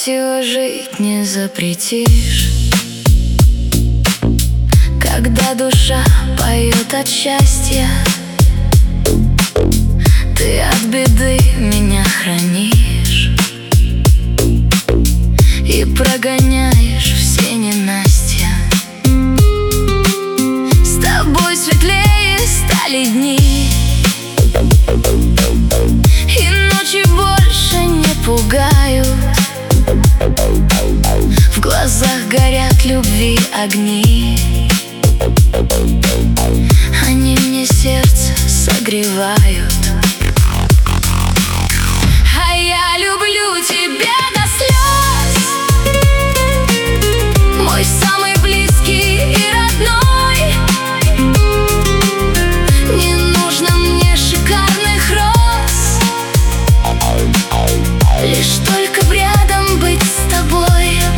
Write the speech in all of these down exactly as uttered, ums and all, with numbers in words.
Красиво жить не запретишь, когда душа поет от счастья. Ты от беды меня хранишь и прогоняешь все ненастья. С тобой светлее стали дни, и ночи больше не пугают. В глазах горят любви огни, они мне сердце согревают. А я люблю тебя до слез, мой самый близкий и родной. Не нужно мне шикарных роз, лишь только рядом быть с тобой.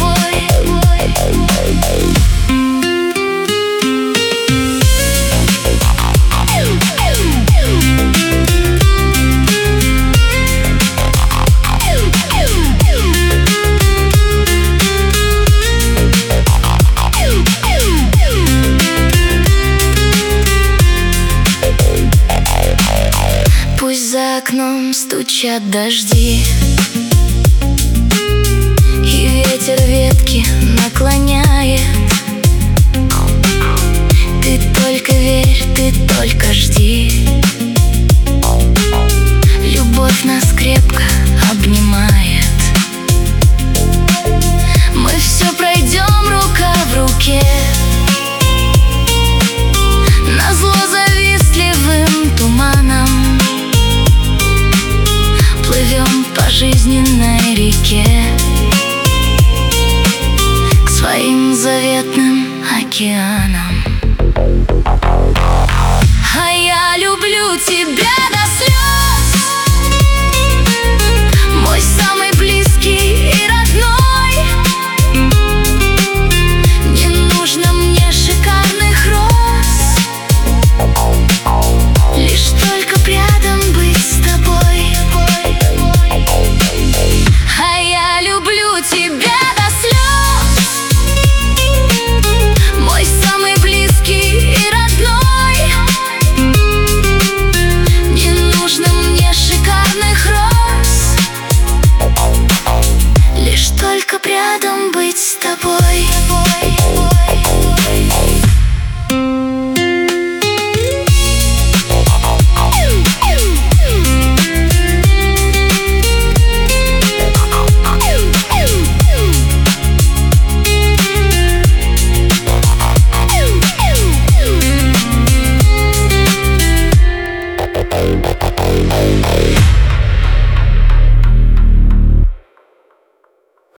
Пусть за окном стучат дожди, и ветер ветки наклоняет. Ты только верь, ты только жди. Любовь нас крепко обнимает. Мы все пройдем рука в руке, назло завистливым туманом. Плывем по жизненной реке к своим заветным океанам. А я люблю тебя.